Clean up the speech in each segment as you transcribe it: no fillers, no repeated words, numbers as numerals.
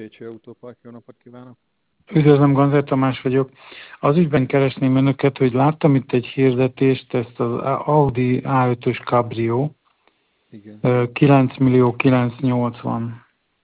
Pécsi Autópark, jó napot kívánok! Üdvözlöm, Gonzár Tamás vagyok. Az ügyben keresném önöket, hogy láttam itt egy hirdetést, ezt az Audi A5-ös Cabrio, Igen. 9 millió 980.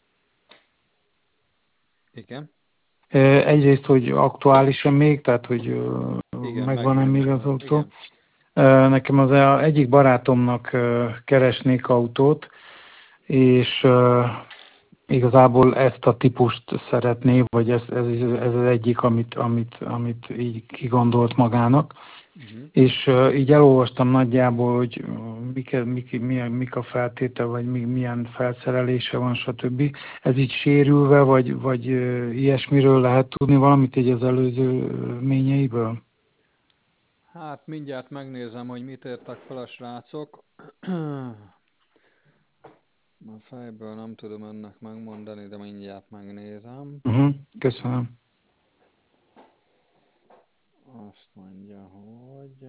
Igen? Egyrészt, hogy aktuális-e még, tehát hogy Igen, megvan-e még az megvan. autó. Igen. Nekem az egyik barátomnak keresnék autót, és igazából ezt a típust szeretné, vagy ez az egyik, amit így kigondolt magának. Uh-huh. És így elolvastam nagyjából, hogy mik a feltétel, vagy milyen felszerelése van, stb. Ez így sérülve, vagy ilyesmiről lehet tudni valamit így az előző ményeiből? Hát mindjárt megnézem, hogy mit írtak fel a srácok. A fejből nem tudom önnek megmondani, de mindjárt megnézem. Köszönöm. Azt mondja, hogy...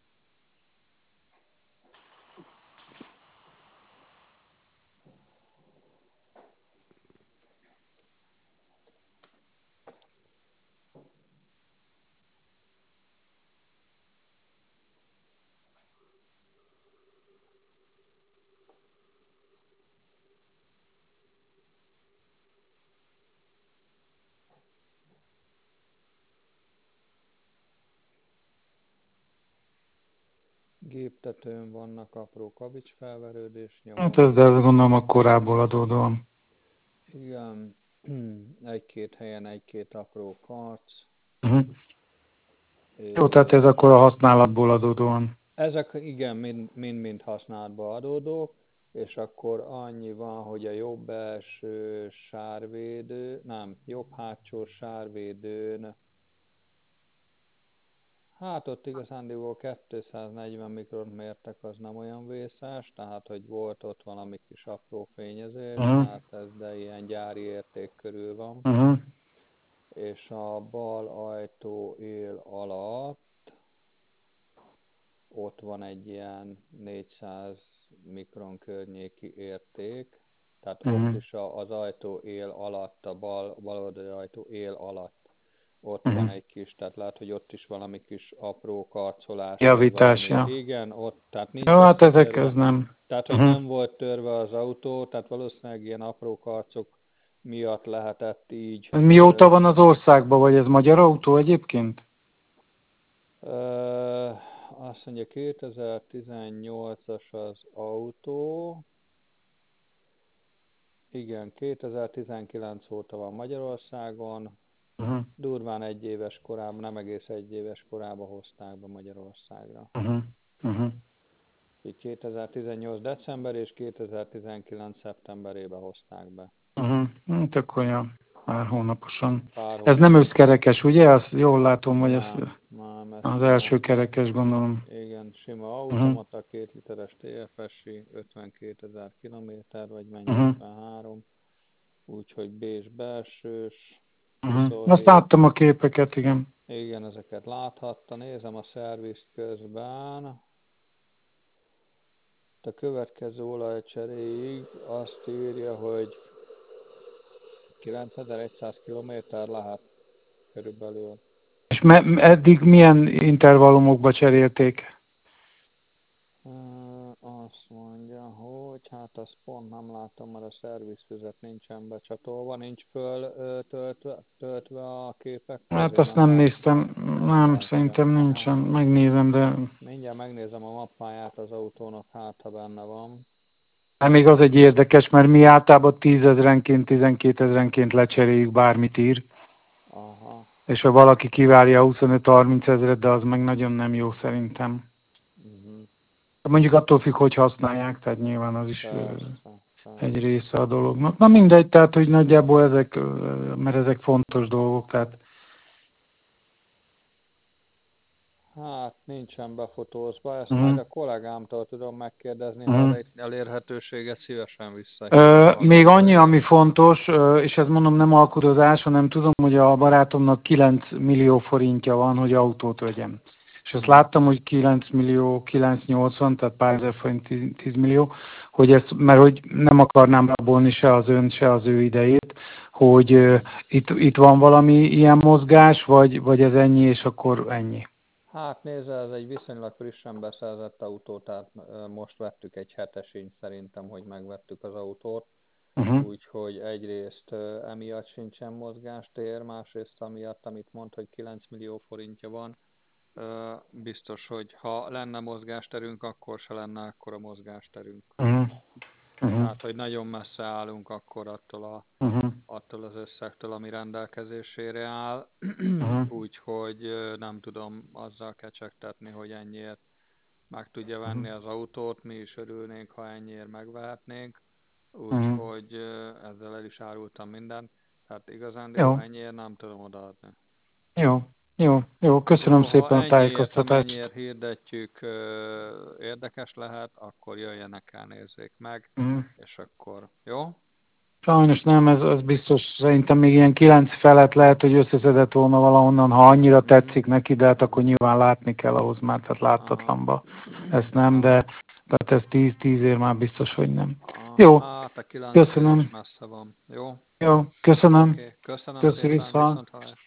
Géptetőn vannak apró kavicsfelverődés Hát nyomok. ez, de azt gondolom a korából adódóan. Igen, egy-két helyen egy-két apró karc. Jó, tehát ez akkor a használatból adódóan. Ezek igen, mind használatba adódók, és akkor annyi van, hogy a jobb első sárvédő, jobb hátsó sárvédőn, hát ott igazándiból 240 mikront mértek, az nem olyan vészes, tehát hogy volt ott valami kis apró fényezés, tehát ez de ilyen gyári érték körül van. És a bal ajtó él alatt ott van egy ilyen 400 mikron környéki érték, tehát ott is az ajtó él alatt, a bal oldali ajtó él alatt ott van egy kis, tehát lehet, hogy ott is valami kis apró karcolás, Javítás, vagy valami. ja. Igen, ott, tehát nincs Jó, hát ezek összetörve. ez nem. Tehát, hogy nem volt törve az autó, tehát valószínűleg ilyen apró karcok miatt lehetett így. Ez mióta van az országban, vagy ez magyar autó egyébként? Azt mondja, 2018-as az autó. Igen, 2019 óta van Magyarországon. Durván egy éves korában, nem egész egy éves korában hozták be Magyarországra. 2018 december és 2019 szeptemberében hozták be. Hát akkor ja, pár hónaposan. Pár Ez nem hónapos. összkerekes, ugye? Azt jól látom, hogy ez Nem, ez az sima. első kerekes, gondolom. Igen, sima automata, 2 literes TFSI, 52 000 kilométer, vagy mennyi, 53. Úgyhogy B-s belsős, 27. Azt láttam a képeket, igen. Igen, ezeket láthatta. Nézem a szervizt közben. A következő olajcseréig azt írja, hogy 9100 kilométer lehet körülbelül. És eddig milyen intervallumokba cserélték? Azt mondja, hogy hát azt pont nem látom, mert a szervizfüzet nincsen becsatolva, nincs töltve a képek. Hát azt nem néztem, nem, szerintem nincsen, megnézem, de... Mindjárt megnézem a mappáját az autónak, hát ha benne van. Hát még az egy érdekes, mert mi általában 10 000-enként, 12 000-enként lecseréljük, bármit ír. Aha. És ha valaki kivárja 25-30 ezeret, de az meg nagyon nem jó szerintem. Mondjuk attól függ, hogy használják, tehát nyilván az is egy része a dolognak. Na mindegy, tehát hogy nagyjából ezek, mert ezek fontos dolgok, tehát... Hát nincsen befotózva, ezt majd a kollégámtól tudom megkérdezni, ha van egy elérhetőséget, szívesen visszahívom. Még annyi, ami fontos, és ez mondom nem alkudozás, hanem tudom, hogy a barátomnak 9 millió forintja van, hogy autót vegyem. És azt láttam, hogy 9 millió 980, tehát pár ezer forint 10 millió, hogy ezt, mert hogy nem akarnám rabolni se az ön, se az ő idejét, hogy itt van valami ilyen mozgás, vagy ez ennyi, és akkor ennyi? Hát nézze, ez egy viszonylag frissen beszerzett autó, tehát most vettük egy hetesig szerintem, hogy megvettük az autót. Úgyhogy egyrészt emiatt sincsen mozgástér, másrészt amiatt, amit mond, hogy 9 millió forintja van, biztos, hogy ha lenne mozgásterünk, akkor se lenne akkora mozgásterünk. Tehát, hogy nagyon messze állunk akkor attól az összegtől, ami rendelkezésére áll, úgyhogy nem tudom azzal kecsegtetni, hogy ennyiért meg tudja venni az autót, mi is örülnénk, ha ennyiért megvehetnénk, úgyhogy ezzel el is árultam mindent, tehát igazándiból ennyiért nem tudom odaadni. Jó, köszönöm szépen a tájékoztatást. Amennyiért hirdetjük, érdekes lehet, akkor jöjjenek el, nézzék meg, és akkor jó? Sajnos nem, ez biztos, szerintem még ilyen 9 felett lehet, hogy összeszedett volna valahonnan, ha annyira tetszik neki, de hát akkor nyilván látni kell ahhoz már, tehát láttatlanba. Ezt nem, de tehát ez 10 ér már biztos, hogy nem. Jó, hát a 9 köszönöm. messze van, jó? Jó, köszönöm. Okay. Köszönöm szépen, viszont hallásra.